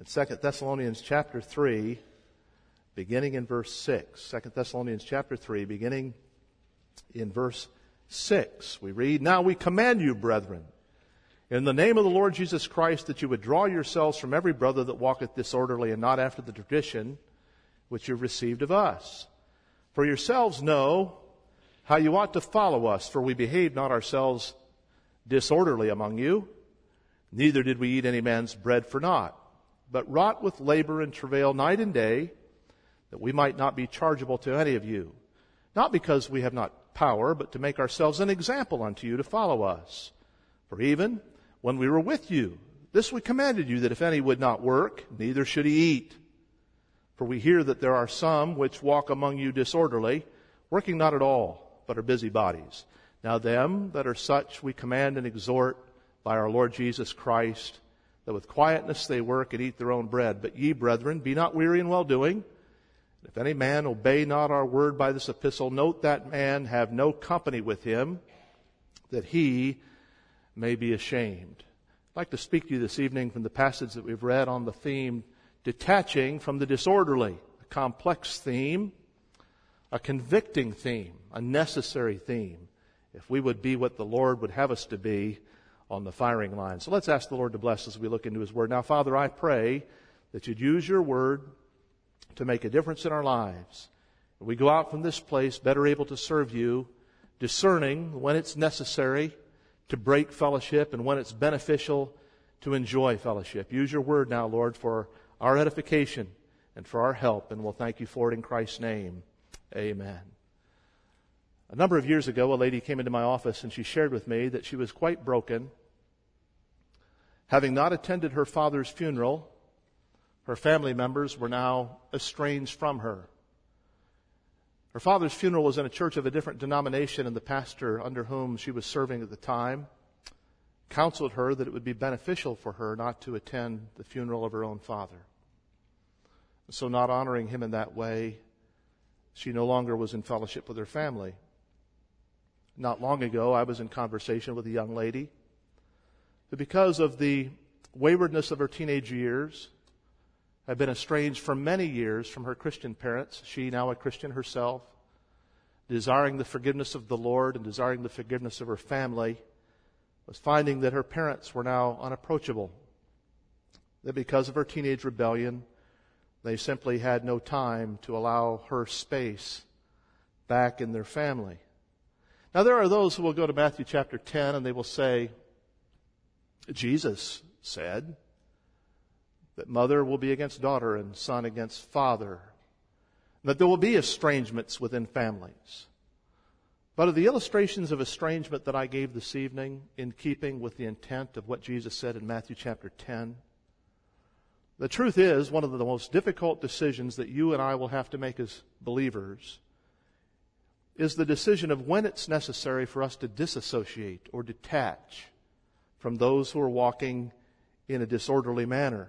in 2 Thessalonians chapter 3, beginning in verse 6. 2 Thessalonians chapter 3, beginning in verse 6. We read, "Now we command you, brethren, in the name of the Lord Jesus Christ, that you withdraw yourselves from every brother that walketh disorderly and not after the tradition which you received of us. For yourselves know how you ought to follow us, for we behaved not ourselves disorderly among you, neither did we eat any man's bread for naught, but wrought with labor and travail night and day, that we might not be chargeable to any of you, not because we have not power, but to make ourselves an example unto you to follow us. For even when we were with you, this we commanded you, that if any would not work, neither should he eat. For we hear that there are some which walk among you disorderly, working not at all, but are busybodies. Now them that are such we command and exhort by our Lord Jesus Christ, that with quietness they work and eat their own bread. But ye, brethren, be not weary in well-doing. If any man obey not our word by this epistle, note that man have no company with him, that he may be ashamed." I'd like to speak to you this evening from the passage that we've read on the theme, detaching from the disorderly. A complex theme, a convicting theme, a necessary theme, if we would be what the Lord would have us to be on the firing line. So let's ask the Lord to bless us as we look into His Word. Now, Father, I pray that you'd use your Word to make a difference in our lives. We go out from this place better able to serve you, discerning when it's necessary to break fellowship and when it's beneficial to enjoy fellowship. Use your Word now, Lord, for our edification and for our help, and we'll thank you for it in Christ's name. Amen. A number of years ago, a lady came into my office and she shared with me that she was quite broken. Having not attended her father's funeral, her family members were now estranged from her. Her father's funeral was in a church of a different denomination, and the pastor under whom she was serving at the time counseled her that it would be beneficial for her not to attend the funeral of her own father. So not honoring him in that way, she no longer was in fellowship with her family. Not long ago, I was in conversation with a young lady who, because of the waywardness of her teenage years, had been estranged for many years from her Christian parents. She, now a Christian herself, desiring the forgiveness of the Lord and desiring the forgiveness of her family, was finding that her parents were now unapproachable. That because of her teenage rebellion, they simply had no time to allow her space back in their family. Now, there are those who will go to Matthew chapter 10 and they will say, Jesus said that mother will be against daughter and son against father, that there will be estrangements within families. But are the illustrations of estrangement that I gave this evening in keeping with the intent of what Jesus said in Matthew chapter 10? The truth is, one of the most difficult decisions that you and I will have to make as believers is the decision of when it's necessary for us to disassociate or detach from those who are walking in a disorderly manner.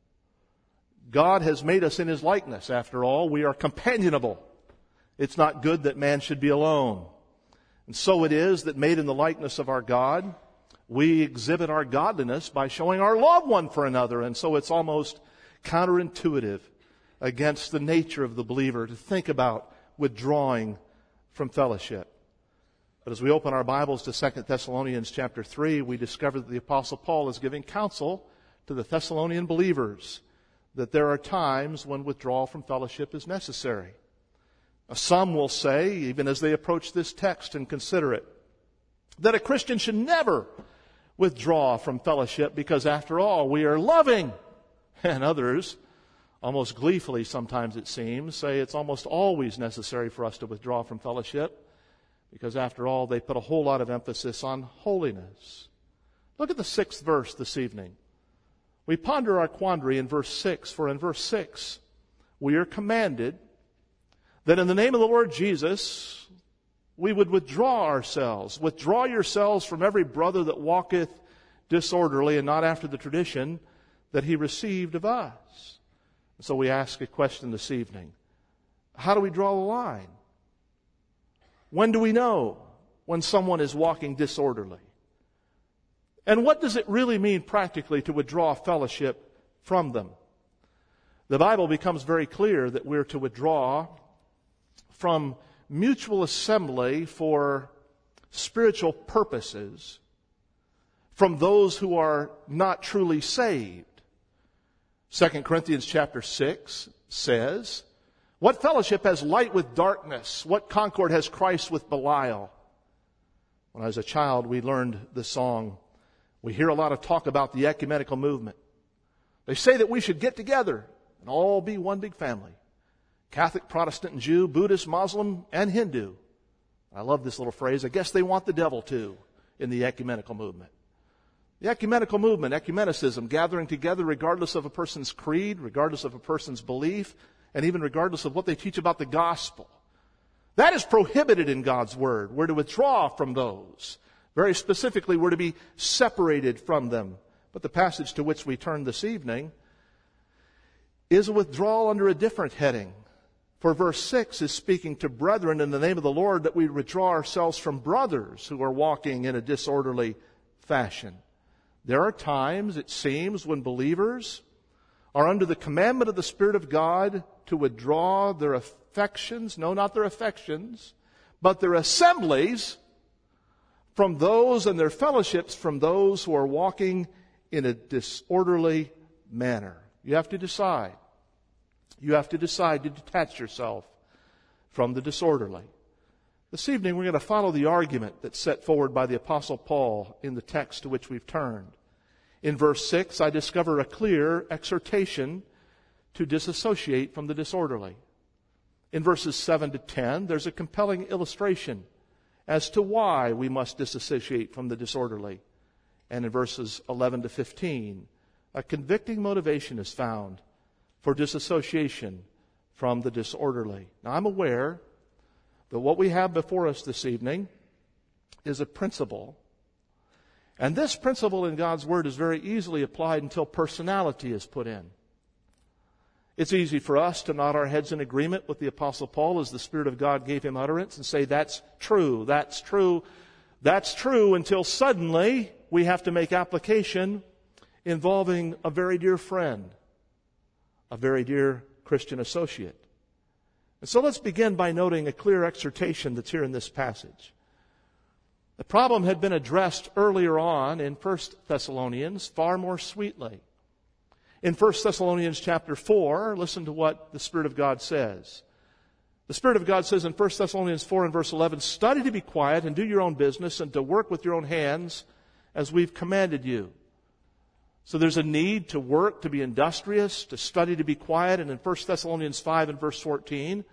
God has made us in His likeness. After all, we are companionable. It's not good that man should be alone. And so it is that made in the likeness of our God, we exhibit our godliness by showing our love one for another. And so it's almost counterintuitive against the nature of the believer to think about withdrawing from fellowship. But as we open our Bibles to 2 Thessalonians chapter 3, we discover that the Apostle Paul is giving counsel to the Thessalonian believers that there are times when withdrawal from fellowship is necessary. Some will say, even as they approach this text and consider it, that a Christian should never withdraw from fellowship because, after all, we are loving. And others, almost gleefully sometimes it seems, say it's almost always necessary for us to withdraw from fellowship because, after all, they put a whole lot of emphasis on holiness. Look at the 6th verse this evening. We ponder our quandary in verse 6, for in verse 6 we are commanded that in the name of the Lord Jesus we would withdraw ourselves. Withdraw yourselves from every brother that walketh disorderly and not after the tradition that he received of us. So we ask a question this evening. How do we draw the line? When do we know when someone is walking disorderly? And what does it really mean practically to withdraw fellowship from them? the Bible becomes very clear that we're to withdraw from mutual assembly for spiritual purposes from those who are not truly saved. 2 Corinthians chapter 6 says, "What fellowship has light with darkness? What concord has Christ with Belial?" When I was a child, we learned the song. We hear a lot of talk about the ecumenical movement. They say that we should get together and all be one big family. Catholic, Protestant, and Jew, Buddhist, Muslim, and Hindu. I love this little phrase. I guess they want the devil too in the ecumenical movement. The ecumenical movement, ecumenicism, gathering together regardless of a person's creed, regardless of a person's belief, and even regardless of what they teach about the gospel. That is prohibited in God's Word. We're to withdraw from those. Very specifically, we're to be separated from them. But the passage to which we turn this evening is a withdrawal under a different heading. For verse 6 is speaking to brethren in the name of the Lord that we withdraw ourselves from brothers who are walking in a disorderly fashion. There are times, it seems, when believers are under the commandment of the Spirit of God to withdraw their affections, no, not their affections, but their assemblies from those and their fellowships from those who are walking in a disorderly manner. You have to decide. You have to decide to detach yourself from the disorderly. This evening we're going to follow the argument that's set forward by the Apostle Paul in the text to which we've turned. In verse 6, I discover a clear exhortation to disassociate from the disorderly. In verses 7 to 10, there's a compelling illustration as to why we must disassociate from the disorderly. And in verses 11 to 15, a convicting motivation is found for disassociation from the disorderly. Now, I'm aware that what we have before us this evening is a principle. And this principle in God's Word is very easily applied until personality is put in. It's easy for us to nod our heads in agreement with the Apostle Paul as the Spirit of God gave him utterance and say, that's true, that's true, that's true, until suddenly we have to make application involving a very dear friend, a very dear Christian associate. And so let's begin by noting a clear exhortation that's here in this passage. The problem had been addressed earlier on in 1 Thessalonians far more sweetly. In 1 Thessalonians chapter 4, listen to what the Spirit of God says. The Spirit of God says in 1 Thessalonians 4 and verse 11, "Study to be quiet and do your own business and to work with your own hands as we've commanded you." So there's a need to work, to be industrious, to study to be quiet. And in 1 Thessalonians 5 and verse 14,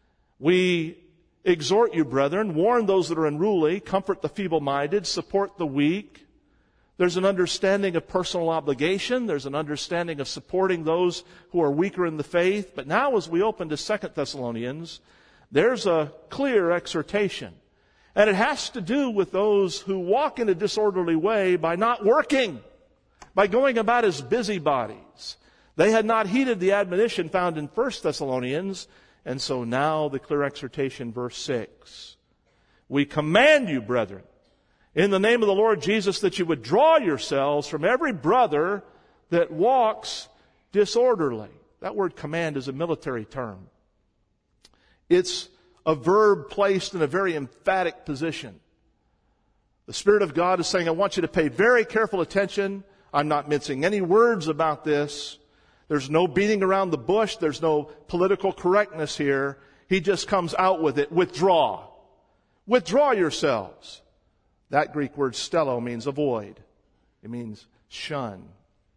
we exhort you, brethren, warn those that are unruly, comfort the feeble-minded, support the weak. There's an understanding of personal obligation. There's an understanding of supporting those who are weaker in the faith. But now as we open to 2 Thessalonians, there's a clear exhortation. And it has to do with those who walk in a disorderly way by not working, by going about as busybodies. They had not heeded the admonition found in 1 Thessalonians, and so now the clear exhortation, verse 6. "We command you, brethren, in the name of the Lord Jesus, that you withdraw yourselves from every brother that walks disorderly." That word command is a military term. It's a verb placed in a very emphatic position. The Spirit of God is saying, I want you to pay very careful attention. I'm not mincing any words about this. There's no beating around the bush. There's no political correctness here. He just comes out with it. Withdraw. Withdraw yourselves. That Greek word stello means avoid. It means shun.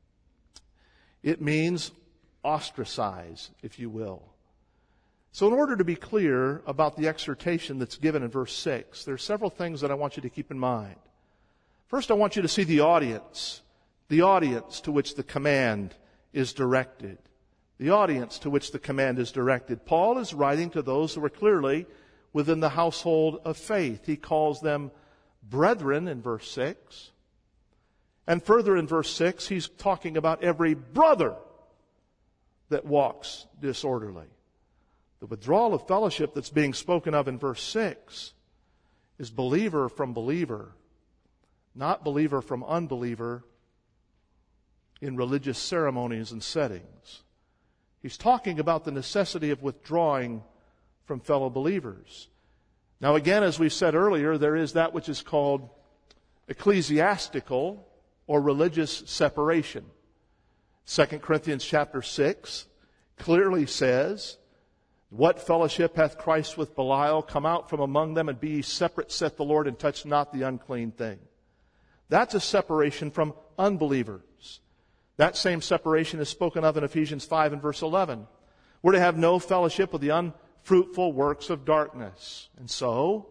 It means ostracize, if you will. So in order to be clear about the exhortation that's given in verse 6, there are several things that I want you to keep in mind. First, I want you to see the audience to which the command is directed. The audience to which the command is directed. Paul is writing to those who are clearly within the household of faith. He calls them brethren in verse 6. And further in verse 6, he's talking about every brother that walks disorderly. The withdrawal of fellowship that's being spoken of in verse 6 is believer from believer, not believer from unbeliever in religious ceremonies and settings. He's talking about the necessity of withdrawing from fellow believers. Now again, as we said earlier, there is that which is called ecclesiastical or religious separation. 2 Corinthians chapter 6 clearly says, "What fellowship hath Christ with Belial? Come out from among them and be ye separate, saith the Lord, and touch not the unclean thing." That's a separation from unbelievers. That same separation is spoken of in Ephesians 5 and verse 11. We're to have no fellowship with the unfruitful works of darkness. And so,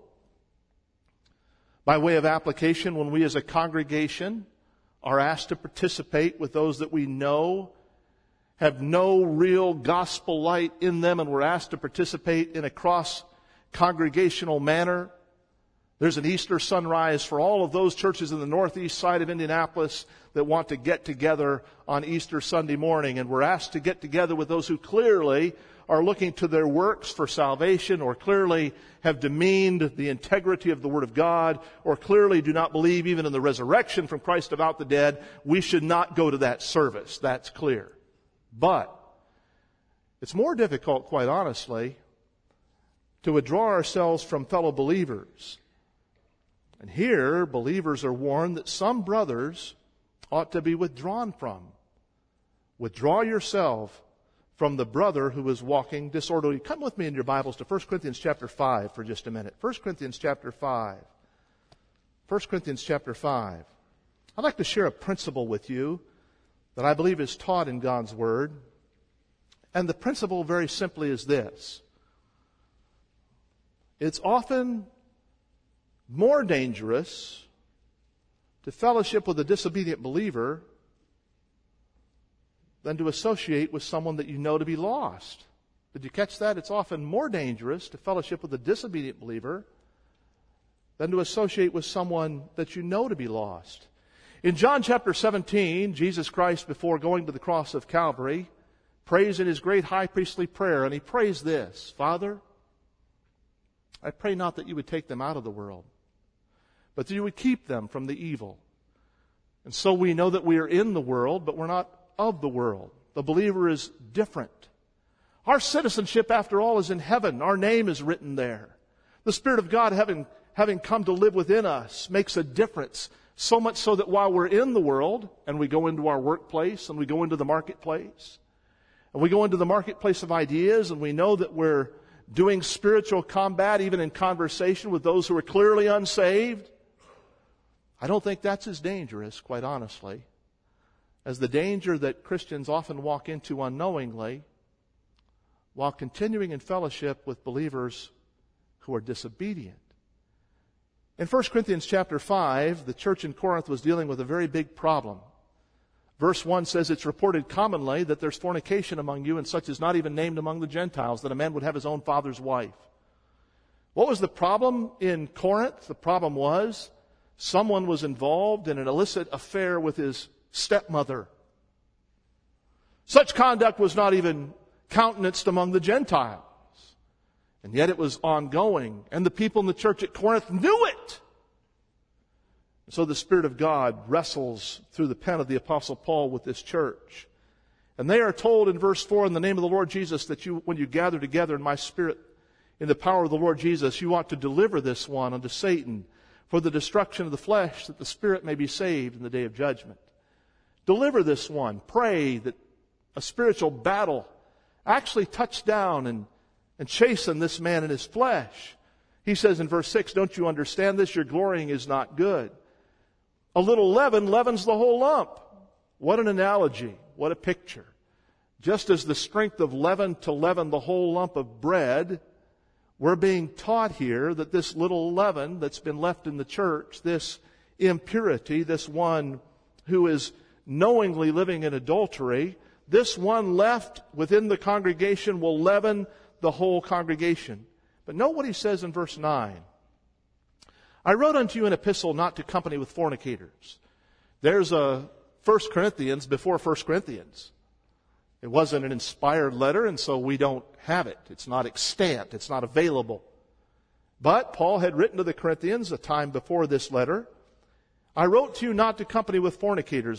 by way of application, when we as a congregation are asked to participate with those that we know have no real gospel light in them, and we're asked to participate in a cross-congregational manner, there's an Easter sunrise for all of those churches in the northeast side of Indianapolis that want to get together on Easter Sunday morning. And we're asked to get together with those who clearly are looking to their works for salvation, or clearly have demeaned the integrity of the Word of God, or clearly do not believe even in the resurrection from Christ about the dead. We should not go to that service. That's clear. But it's more difficult, quite honestly, to withdraw ourselves from fellow believers. And here, believers are warned that some brothers ought to be withdrawn from. Withdraw yourself from the brother who is walking disorderly. Come with me in your Bibles to 1 Corinthians chapter 5 for just a minute. 1 Corinthians chapter 5. 1 Corinthians chapter 5. I'd like to share a principle with you that I believe is taught in God's Word. And the principle very simply is this. It's often more dangerous to fellowship with a disobedient believer than to associate with someone that you know to be lost. Did you catch that? It's often more dangerous to fellowship with a disobedient believer than to associate with someone that you know to be lost. In John chapter 17, Jesus Christ, before going to the cross of Calvary, prays in His great high priestly prayer, and He prays this: "Father, I pray not that you would take them out of the world, but that you would keep them from the evil." And so we know that we are in the world, but we're not of the world. The believer is different. Our citizenship, after all, is in heaven. Our name is written there. The Spirit of God, having come to live within us, makes a difference. So much so that while we're in the world, and we go into our workplace, and we go into the marketplace, and we go into the marketplace of ideas, and we know that we're doing spiritual combat, even in conversation with those who are clearly unsaved, I don't think that's as dangerous, quite honestly, as the danger that Christians often walk into unknowingly while continuing in fellowship with believers who are disobedient. In 1 Corinthians chapter 5, the church in Corinth was dealing with a very big problem. Verse 1 says, "It's reported commonly that there's fornication among you, and such is not even named among the Gentiles, that a man would have his own father's wife." What was the problem in Corinth? The problem was someone was involved in an illicit affair with his stepmother. Such conduct was not even countenanced among the Gentiles. And yet it was ongoing. And the people in the church at Corinth knew it. So the Spirit of God wrestles through the pen of the Apostle Paul with this church. And they are told in verse 4, "In the name of the Lord Jesus, that you, when you gather together in my Spirit, in the power of the Lord Jesus, you ought to deliver this one unto Satan for the destruction of the flesh, that the Spirit may be saved in the day of judgment." Deliver this one. Pray that a spiritual battle actually touch down and chasten this man in his flesh. He says in verse 6, "Don't you understand this? Your glorying is not good. A little leaven leavens the whole lump." What an analogy. What a picture. Just as the strength of leaven to leaven the whole lump of bread, we're being taught here that this little leaven that's been left in the church, this impurity, this one who is knowingly living in adultery, this one left within the congregation will leaven the whole congregation. But note what he says in verse 9. "I wrote unto you an epistle not to company with fornicators." There's a 1 Corinthians before 1 Corinthians. It wasn't an inspired letter, and so we don't have it. It's not extant. It's not available. But Paul had written to the Corinthians a time before this letter, "I wrote to you not to company with fornicators." But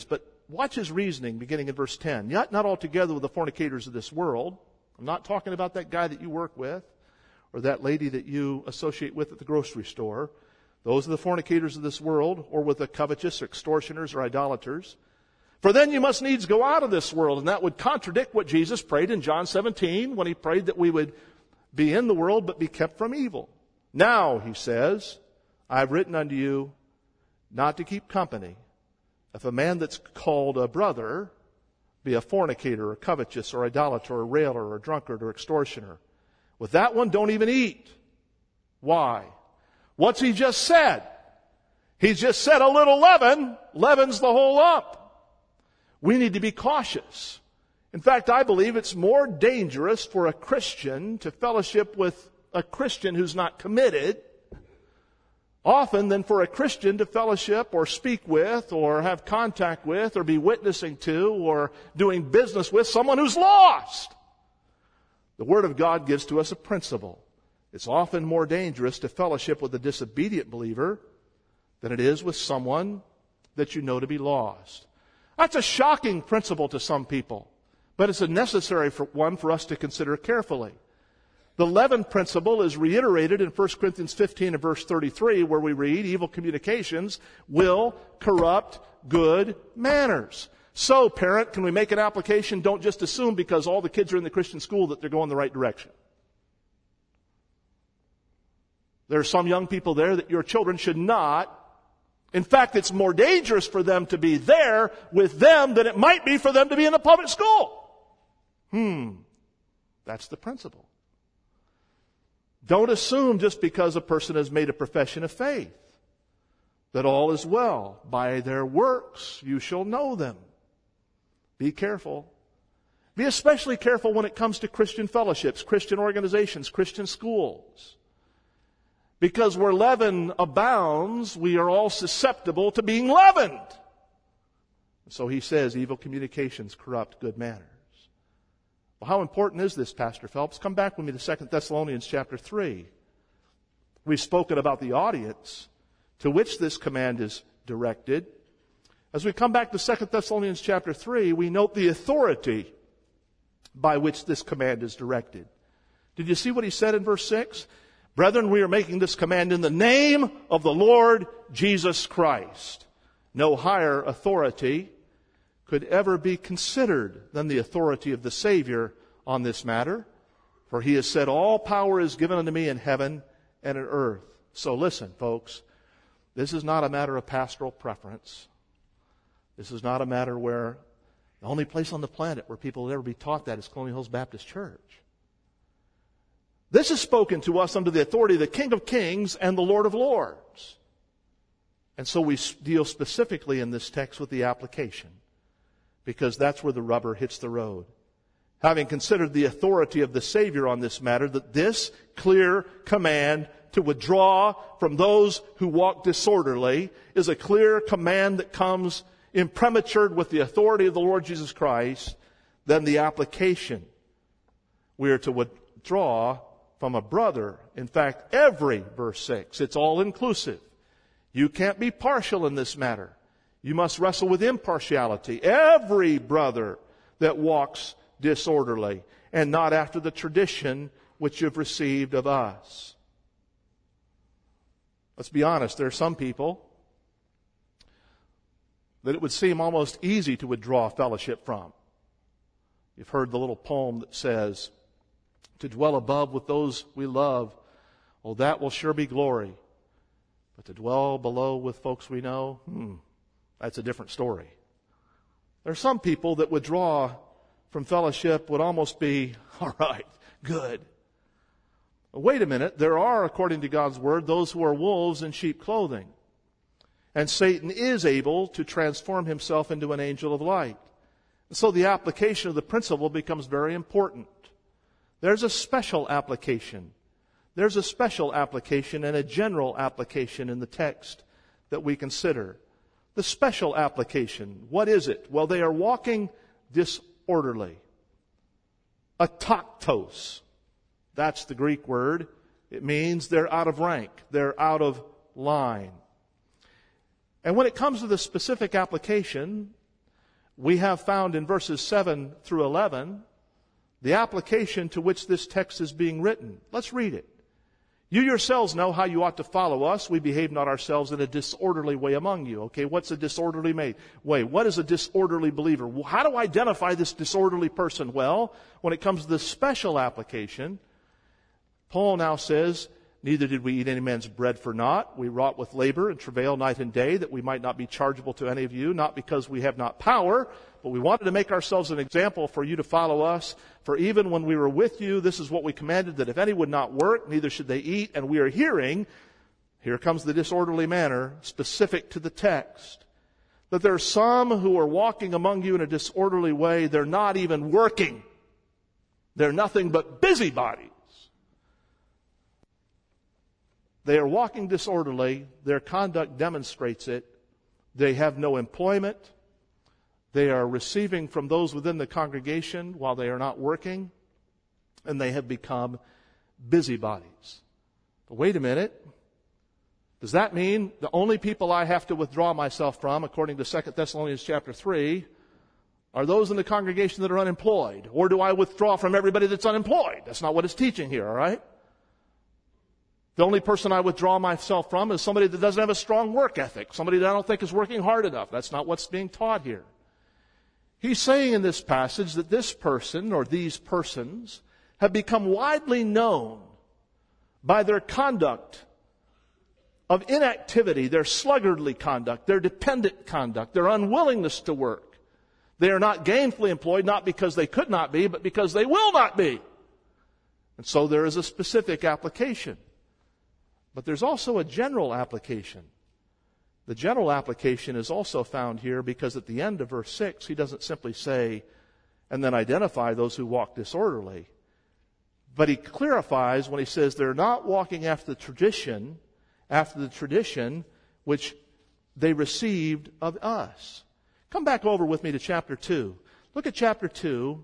watch his reasoning beginning in verse 10. Yet not altogether with the fornicators of this world. I'm not talking about that guy that you work with or that lady that you associate with at the grocery store. Those are the fornicators of this world, or with the covetous or extortioners or idolaters. For then you must needs go out of this world. And that would contradict what Jesus prayed in John 17 when he prayed that we would be in the world but be kept from evil. Now, he says, I've written unto you not to keep company. If a man that's called a brother be a fornicator or covetous or idolater or railer or drunkard or extortioner, with that one don't even eat. Why? What's he just said? He's just said a little leaven leavens the whole lump. We need to be cautious. In fact, I believe it's more dangerous for a Christian to fellowship with a Christian who's not committed often than for a Christian to fellowship or speak with or have contact with or be witnessing to or doing business with someone who's lost. The Word of God gives to us a principle. It's often more dangerous to fellowship with a disobedient believer than it is with someone that you know to be lost. That's a shocking principle to some people, but it's a necessary one for us to consider carefully. The leaven principle is reiterated in 1 Corinthians 15 and verse 33, where we read, evil communications will corrupt good manners. So, parent, can we make an application? Don't just assume because all the kids are in the Christian school that they're going the right direction. There are some young people there that your children should not. In fact, it's more dangerous for them to be there with them than it might be for them to be in a public school. That's the principle. Don't assume just because a person has made a profession of faith that all is well. By their works you shall know them. Be careful. Be especially careful when it comes to Christian fellowships, Christian organizations, Christian schools. Because where leaven abounds, we are all susceptible to being leavened. So he says, evil communications corrupt good manners. Well, how important is this, Pastor Phelps? Come back with me to 2 Thessalonians chapter 3. We've spoken about the audience to which this command is directed. As we come back to 2 Thessalonians chapter 3, we note the authority by which this command is directed. Did you see what he said in verse 6? Brethren, we are making this command in the name of the Lord Jesus Christ. No higher authority could ever be considered than the authority of the Savior on this matter. For he has said, all power is given unto me in heaven and in earth. So listen, folks, this is not a matter of pastoral preference. This is not a matter where the only place on the planet where people will ever be taught that is Colonial Hills Baptist Church. This is spoken to us under the authority of the King of Kings and the Lord of Lords. And so we deal specifically in this text with the application, because that's where the rubber hits the road. Having considered the authority of the Savior on this matter, that this clear command to withdraw from those who walk disorderly is a clear command that comes imprematured with the authority of the Lord Jesus Christ, then the application. We are to withdraw from a brother. In fact, every verse 6, it's all inclusive. You can't be partial in this matter. You must wrestle with impartiality. Every brother that walks disorderly and not after the tradition which you've received of us. Let's be honest, there are some people that it would seem almost easy to withdraw fellowship from. You've heard the little poem that says, to dwell above with those we love, oh, that will sure be glory. But to dwell below with folks we know, that's a different story. There are some people that withdraw from fellowship would almost be, all right, good. But wait a minute, there are, according to God's Word, those who are wolves in sheep clothing. And Satan is able to transform himself into an angel of light. And so the application of the principle becomes very important. There's a special application. There's a special application and a general application in the text that we consider. The special application, what is it? Well, they are walking disorderly. Ataktos. That's the Greek word. It means they're out of rank. They're out of line. And when it comes to the specific application, we have found in verses 7 through 11 the application to which this text is being written. Let's read it. You yourselves know how you ought to follow us. We behave not ourselves in a disorderly way among you. Okay, what's a disorderly way? What is a disorderly believer? How do I identify this disorderly person? Well, when it comes to the special application, Paul now says, neither did we eat any man's bread for naught. We wrought with labor and travail night and day, that we might not be chargeable to any of you, not because we have not power, but we wanted to make ourselves an example for you to follow us. For even when we were with you, this is what we commanded, that if any would not work, neither should they eat. And we are hearing, here comes the disorderly manner, specific to the text, that there are some who are walking among you in a disorderly way. They're not even working. They're nothing but busybodies. They are walking disorderly. Their conduct demonstrates it. They have no employment. They are receiving from those within the congregation while they are not working. And they have become busybodies. But wait a minute. Does that mean the only people I have to withdraw myself from, according to 2 Thessalonians chapter 3, are those in the congregation that are unemployed? Or do I withdraw from everybody that's unemployed? That's not what it's teaching here, all right? The only person I withdraw myself from is somebody that doesn't have a strong work ethic, somebody that I don't think is working hard enough. That's not what's being taught here. He's saying in this passage that this person or these persons have become widely known by their conduct of inactivity, their sluggardly conduct, their dependent conduct, their unwillingness to work. They are not gainfully employed, not because they could not be, but because they will not be. And so there is a specific application. But there's also a general application. The general application is also found here because at the end of verse 6, he doesn't simply say, and then identify those who walk disorderly. But he clarifies when he says they're not walking after the tradition which they received of us. Come back over with me to chapter 2. Look at chapter 2.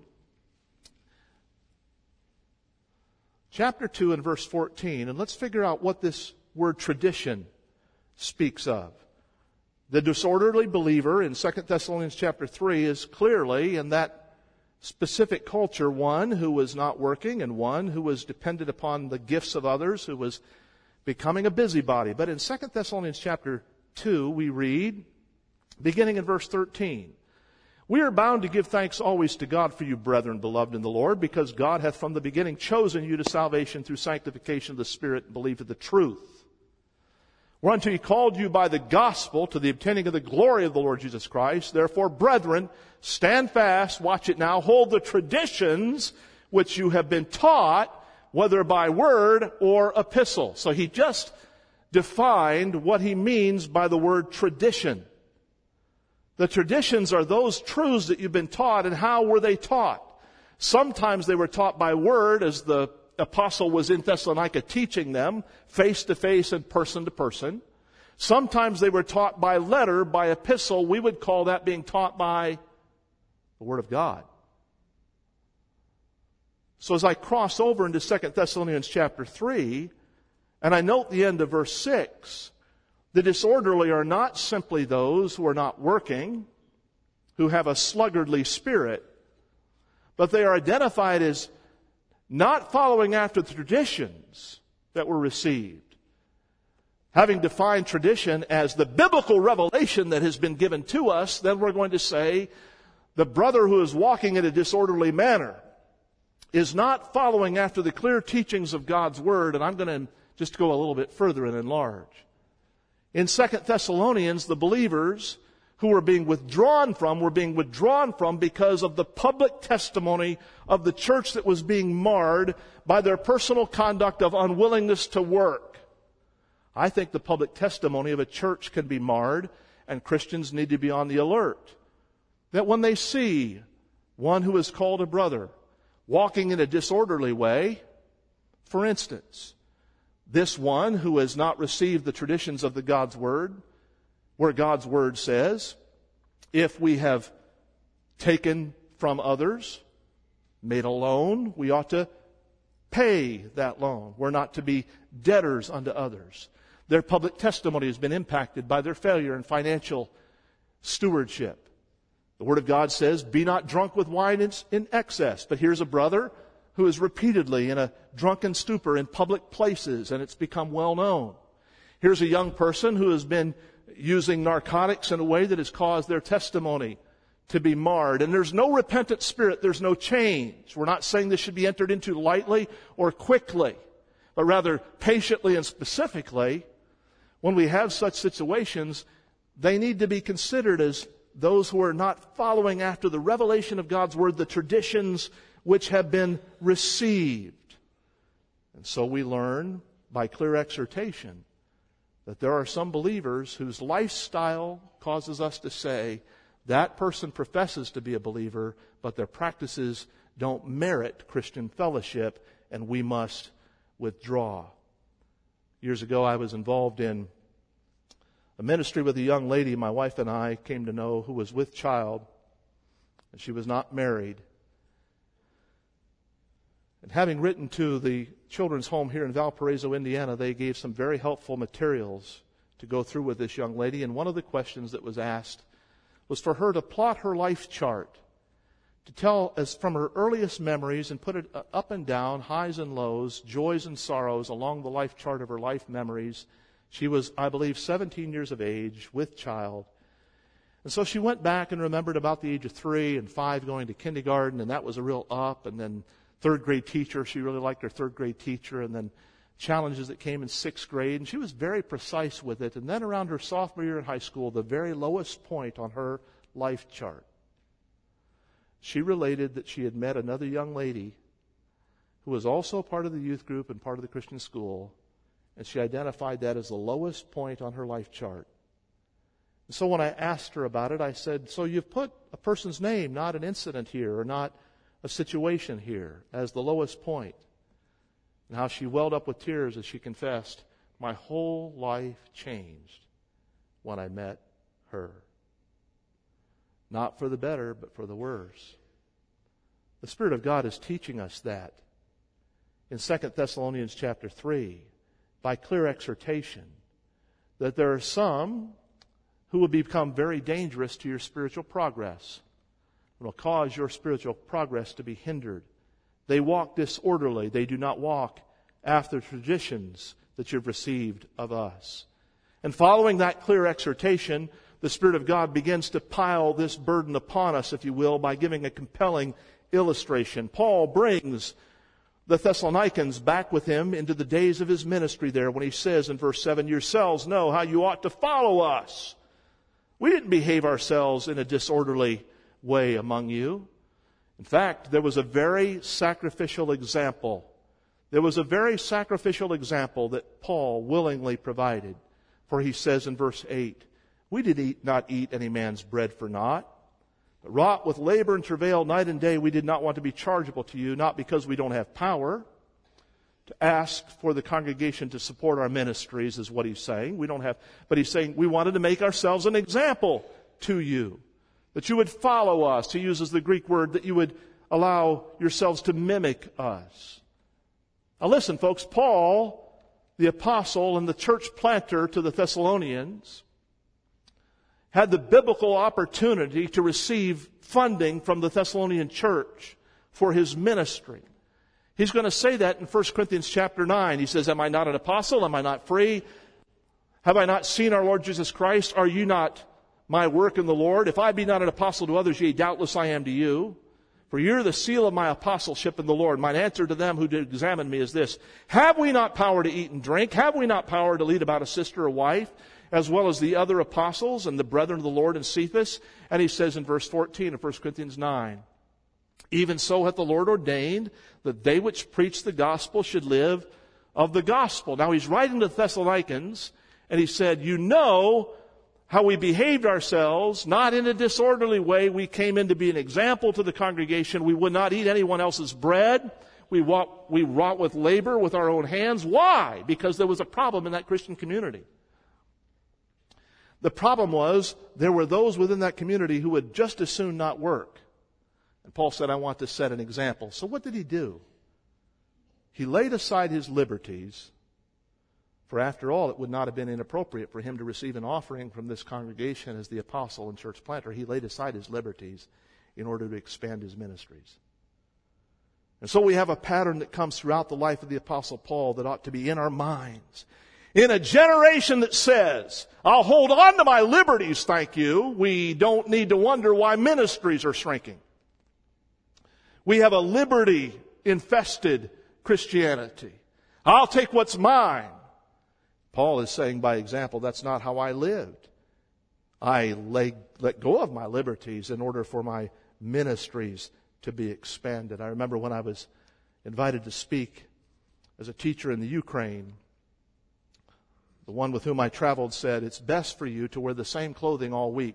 Chapter 2 and verse 14, and let's figure out what this word tradition speaks of. The disorderly believer in 2 Thessalonians chapter 3 is clearly in that specific culture one who was not working and one who was dependent upon the gifts of others, who was becoming a busybody. But in 2 Thessalonians chapter 2 we read, beginning in verse 13, we are bound to give thanks always to God for you, brethren, beloved in the Lord, because God hath from the beginning chosen you to salvation through sanctification of the Spirit and belief of the truth. Whereunto he called you by the gospel to the obtaining of the glory of the Lord Jesus Christ. Therefore, brethren, stand fast, watch it now, hold the traditions which you have been taught, whether by word or epistle. So he just defined what he means by the word tradition. The traditions are those truths that you've been taught, and how were they taught? Sometimes they were taught by word, as the apostle was in Thessalonica teaching them, face to face and person to person. Sometimes they were taught by letter, by epistle. We would call that being taught by the Word of God. So as I cross over into 2 Thessalonians chapter 3, and I note the end of verse 6, the disorderly are not simply those who are not working, who have a sluggardly spirit, but they are identified as not following after the traditions that were received. Having defined tradition as the biblical revelation that has been given to us, then we're going to say the brother who is walking in a disorderly manner is not following after the clear teachings of God's Word, and I'm going to just go a little bit further and enlarge. In 2 Thessalonians, the believers who were being withdrawn from because of the public testimony of the church that was being marred by their personal conduct of unwillingness to work. I think the public testimony of a church can be marred, and Christians need to be on the alert. That when they see one who is called a brother walking in a disorderly way, for instance, this one who has not received the traditions of the God's Word, where God's Word says, if we have taken from others, made a loan, we ought to pay that loan. We're not to be debtors unto others. Their public testimony has been impacted by their failure in financial stewardship. The Word of God says, be not drunk with wine in excess. But here's a brother who is repeatedly in a drunken stupor in public places, and it's become well known. Here's a young person who has been using narcotics in a way that has caused their testimony to be marred. And there's no repentant spirit. There's no change. We're not saying this should be entered into lightly or quickly, but rather patiently and specifically. When we have such situations, they need to be considered as those who are not following after the revelation of God's Word, the traditions which have been received. And so we learn by clear exhortation that there are some believers whose lifestyle causes us to say, that person professes to be a believer, but their practices don't merit Christian fellowship, and we must withdraw. Years ago, I was involved in a ministry with a young lady my wife and I came to know who was with child, and she was not married. And having written to the children's home here in Valparaiso, Indiana, they gave some very helpful materials to go through with this young lady, and one of the questions that was asked was for her to plot her life chart, to tell as from her earliest memories and put it up and down, highs and lows, joys and sorrows along the life chart of her life memories. She was, I believe, 17 years of age with child. And so she went back and remembered about the age of 3 and 5 going to kindergarten, and that was a real up. And then third grade teacher, she really liked her third grade teacher, and then challenges that came in 6th grade. And she was very precise with it. And then around her sophomore year in high school, the very lowest point on her life chart, she related that she had met another young lady who was also part of the youth group and part of the Christian school, and she identified that as the lowest point on her life chart. And so when I asked her about it, I said, so you've put a person's name, not an incident here, or not a situation here, as the lowest point. And how she welled up with tears as she confessed, my whole life changed when I met her. Not for the better, but for the worse. The Spirit of God is teaching us that. In 2 Thessalonians chapter 3, by clear exhortation, that there are some who will become very dangerous to your spiritual progress. It will cause your spiritual progress to be hindered. They walk disorderly. They do not walk after traditions that you've received of us. And following that clear exhortation, the Spirit of God begins to pile this burden upon us, if you will, by giving a compelling illustration. Paul brings the Thessalonians back with him into the days of his ministry there when he says in verse 7, yourselves know how you ought to follow us. We didn't behave ourselves in a disorderly way among you. In fact, there was a very sacrificial example. There was a very sacrificial example that Paul willingly provided. For he says in verse 8, we did not eat any man's bread for naught, but wrought with labor and travail night and day. We did not want to be chargeable to you, not because we don't have power to ask for the congregation to support our ministries, is what he's saying. We don't have, but he's saying we wanted to make ourselves an example to you, that you would follow us. He uses the Greek word that you would allow yourselves to mimic us. Now listen, folks, Paul, the apostle and the church planter to the Thessalonians, had the biblical opportunity to receive funding from the Thessalonian church for his ministry. He's going to say that in 1 Corinthians chapter 9. He says, am I not an apostle? Am I not free? Have I not seen our Lord Jesus Christ? Are you not my work in the Lord? If I be not an apostle to others, yea, doubtless I am to you. For you're the seal of my apostleship in the Lord. Mine answer to them who did examine me is this: have we not power to eat and drink? Have we not power to lead about a sister or wife, as well as the other apostles and the brethren of the Lord in Cephas? And he says in verse 14 of 1 Corinthians 9, even so hath the Lord ordained that they which preach the gospel should live of the gospel. Now he's writing to the Thessalonians, and he said, you know how we behaved ourselves, not in a disorderly way. We came in to be an example to the congregation. We would not eat anyone else's bread. We wrought with labor with our own hands. Why? Because there was a problem in that Christian community. The problem was there were those within that community who would just as soon not work. And Paul said, I want to set an example. So what did he do? He laid aside his liberties For after all, it would not have been inappropriate for him to receive an offering from this congregation as the apostle and church planter. He laid aside his liberties in order to expand his ministries. And so we have a pattern that comes throughout the life of the apostle Paul that ought to be in our minds. In a generation that says, I'll hold on to my liberties, thank you, we don't need to wonder why ministries are shrinking. We have a liberty-infested Christianity. I'll take what's mine. Paul is saying by example, that's not how I lived. I let go of my liberties in order for my ministries to be expanded. I remember when I was invited to speak as a teacher in the Ukraine, the one with whom I traveled said, it's best for you to wear the same clothing all week.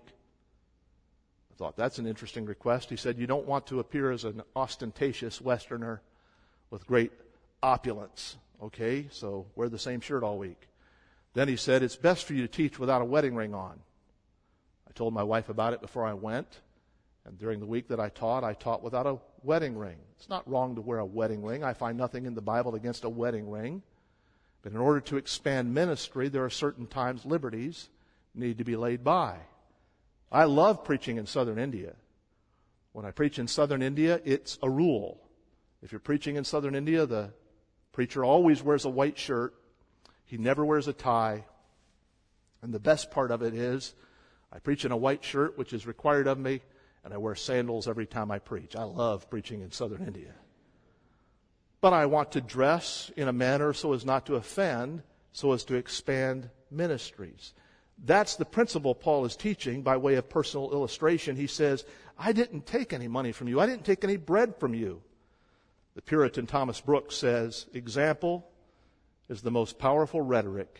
I thought, that's an interesting request. He said, you don't want to appear as an ostentatious Westerner with great opulence. Okay, so wear the same shirt all week. Then he said, it's best for you to teach without a wedding ring on. I told my wife about it before I went. And during the week that I taught without a wedding ring. It's not wrong to wear a wedding ring. I find nothing in the Bible against a wedding ring. But in order to expand ministry, there are certain times liberties need to be laid by. I love preaching in southern India. When I preach in southern India, it's a rule. If you're preaching in southern India, the preacher always wears a white shirt. He never wears a tie. And the best part of it is, I preach in a white shirt, which is required of me, and I wear sandals every time I preach. I love preaching in southern India. But I want to dress in a manner so as not to offend, so as to expand ministries. That's the principle Paul is teaching by way of personal illustration. He says, I didn't take any money from you. I didn't take any bread from you. The Puritan Thomas Brooks says, example is the most powerful rhetoric.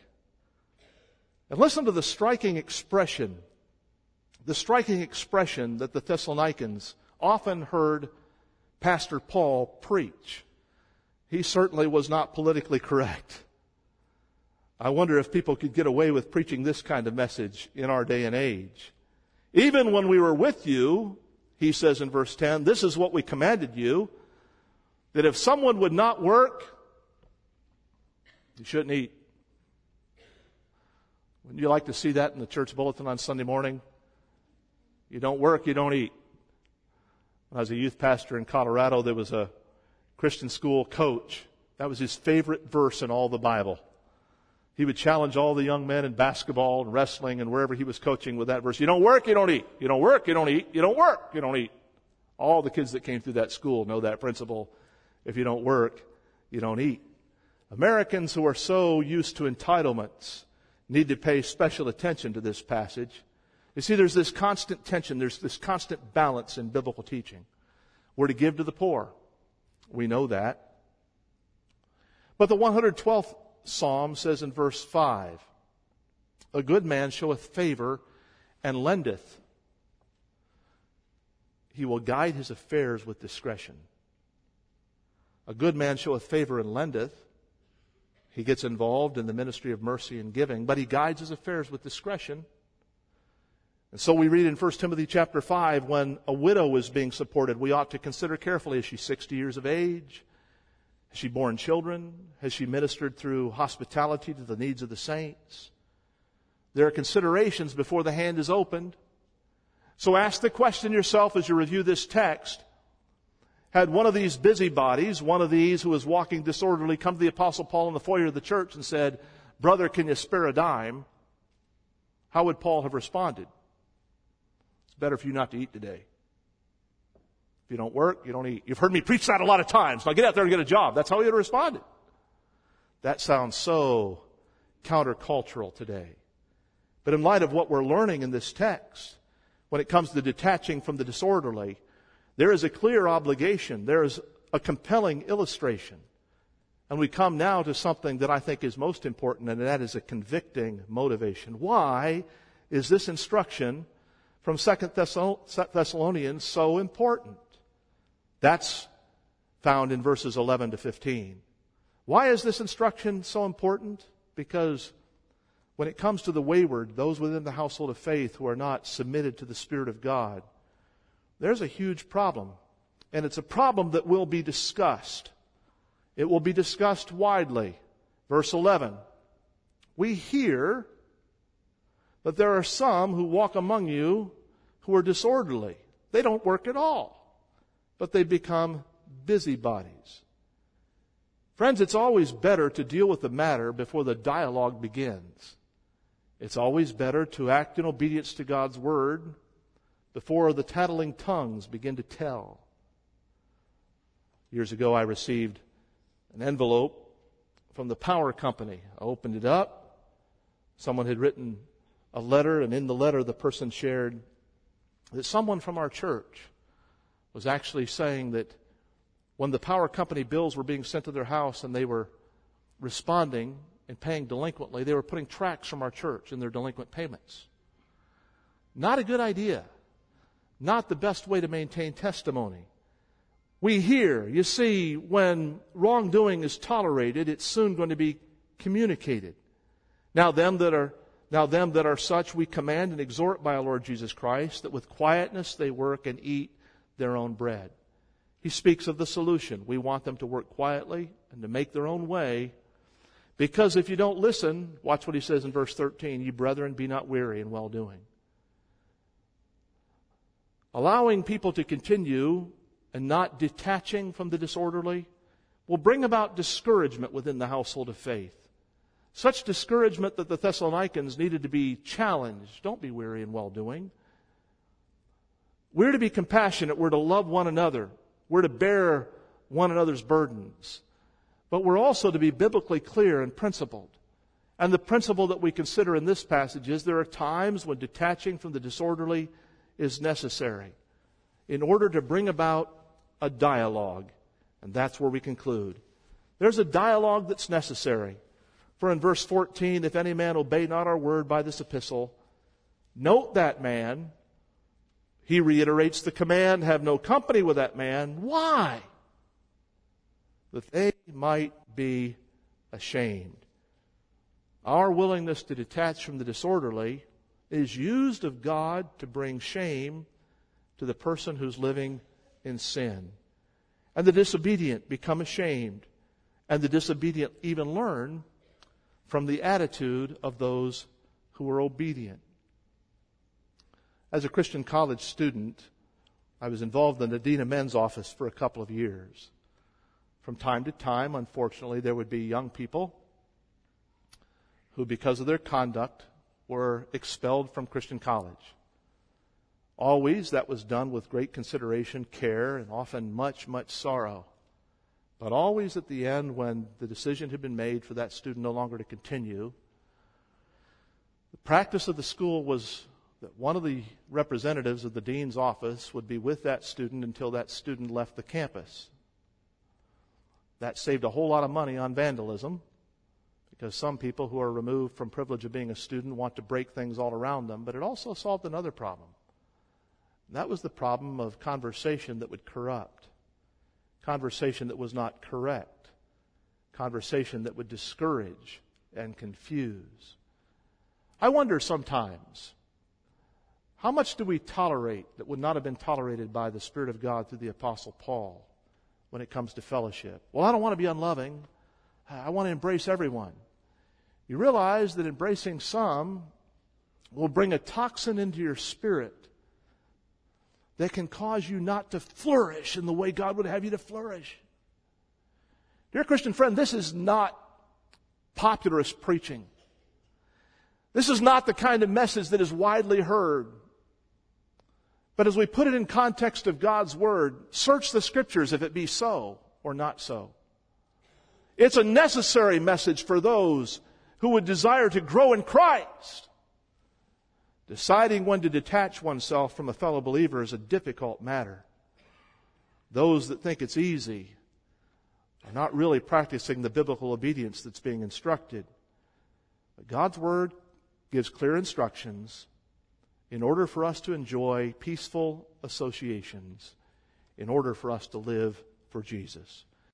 And listen to the striking expression that the Thessalonians often heard Pastor Paul preach. He certainly was not politically correct. I wonder if people could get away with preaching this kind of message in our day and age. Even when we were with you, he says in verse 10, this is what we commanded you, that if someone would not work, you shouldn't eat. Wouldn't you like to see that in the church bulletin on Sunday morning? You don't work, you don't eat. When I was a youth pastor in Colorado, there was a Christian school coach. That was his favorite verse in all the Bible. He would challenge all the young men in basketball and wrestling and wherever he was coaching with that verse. You don't work, you don't eat. You don't work, you don't eat. You don't work, you don't eat. All the kids that came through that school know that principle. If you don't work, you don't eat. Americans who are so used to entitlements need to pay special attention to this passage. You see, there's this constant tension, there's this constant balance in biblical teaching. We're to give to the poor. We know that. But the 112th Psalm says in verse 5, a good man showeth favor and lendeth. He will guide his affairs with discretion. A good man showeth favor and lendeth. He gets involved in the ministry of mercy and giving, but he guides his affairs with discretion. And so we read in 1 Timothy chapter 5, when a widow is being supported, we ought to consider carefully, is she 60 years of age? Has she borne children? Has she ministered through hospitality to the needs of the saints? There are considerations before the hand is opened. So ask the question yourself as you review this text. Had one of these busybodies, one of these who was walking disorderly, come to the Apostle Paul in the foyer of the church and said, brother, can you spare a dime? How would Paul have responded? It's better for you not to eat today. If you don't work, you don't eat. You've heard me preach that a lot of times. Now get out there and get a job. That's how he would have responded. That sounds so countercultural today. But in light of what we're learning in this text, when it comes to detaching from the disorderly, there is a clear obligation. There is a compelling illustration. And we come now to something that I think is most important, and that is a convicting motivation. Why is this instruction from 2 Thessalonians so important? That's found in verses 11 to 15. Why is this instruction so important? Because when it comes to the wayward, those within the household of faith who are not submitted to the Spirit of God, there's a huge problem. And it's a problem that will be discussed. It will be discussed widely. Verse 11. We hear that there are some who walk among you who are disorderly. They don't work at all, but they become busybodies. Friends, it's always better to deal with the matter before the dialogue begins. It's always better to act in obedience to God's word before the tattling tongues begin to tell. Years ago, I received an envelope from the power company. I opened it up. Someone had written a letter, and in the letter the person shared that someone from our church was actually saying that when the power company bills were being sent to their house and they were responding and paying delinquently, they were putting tracts from our church in their delinquent payments. Not a good idea. Not the best way to maintain testimony. We hear, you see, when wrongdoing is tolerated, it's soon going to be communicated. Now them that are such we command and exhort by our Lord Jesus Christ, that with quietness they work and eat their own bread. He speaks of the solution. We want them to work quietly and to make their own way, because if you don't listen, watch what he says in verse 13, "Ye brethren, be not weary in well-doing." Allowing people to continue and not detaching from the disorderly will bring about discouragement within the household of faith. Such discouragement that the Thessalonians needed to be challenged. Don't be weary in well-doing. We're to be compassionate. We're to love one another. We're to bear one another's burdens. But we're also to be biblically clear and principled. And the principle that we consider in this passage is there are times when detaching from the disorderly is necessary in order to bring about a dialogue. And that's where we conclude. There's a dialogue that's necessary. For in verse 14, "If any man obey not our word by this epistle," note that man. He reiterates the command, have no company with that man. Why? That they might be ashamed. Our willingness to detach from the disorderly is used of God to bring shame to the person who's living in sin. And the disobedient become ashamed, and the disobedient even learn from the attitude of those who are obedient. As a Christian college student, I was involved in the Dean of Men's office for a couple of years. From time to time, unfortunately, there would be young people who, because of their conduct, were expelled from Christian college. Always that was done with great consideration, care, and often much, much sorrow. But always at the end, when the decision had been made for that student no longer to continue, the practice of the school was that one of the representatives of the dean's office would be with that student until that student left the campus. That saved a whole lot of money on vandalism, because some people who are removed from privilege of being a student want to break things all around them, but it also solved another problem. And that was the problem of conversation that would corrupt, conversation that was not correct, conversation that would discourage and confuse. I wonder sometimes, how much do we tolerate that would not have been tolerated by the Spirit of God through the Apostle Paul when it comes to fellowship? Well, I don't want to be unloving. I want to embrace everyone. You realize that embracing some will bring a toxin into your spirit that can cause you not to flourish in the way God would have you to flourish. Dear Christian friend, this is not popularist preaching. This is not the kind of message that is widely heard. But as we put it in context of God's Word, search the Scriptures if it be so or not so. It's a necessary message for those who would desire to grow in Christ. Deciding when to detach oneself from a fellow believer is a difficult matter. Those that think it's easy are not really practicing the biblical obedience that's being instructed. But God's Word gives clear instructions in order for us to enjoy peaceful associations, in order for us to live for Jesus.